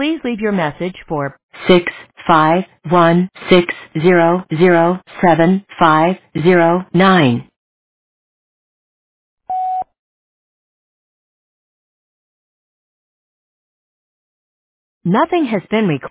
Please leave your message for 651-600-7509. Nothing has been recorded.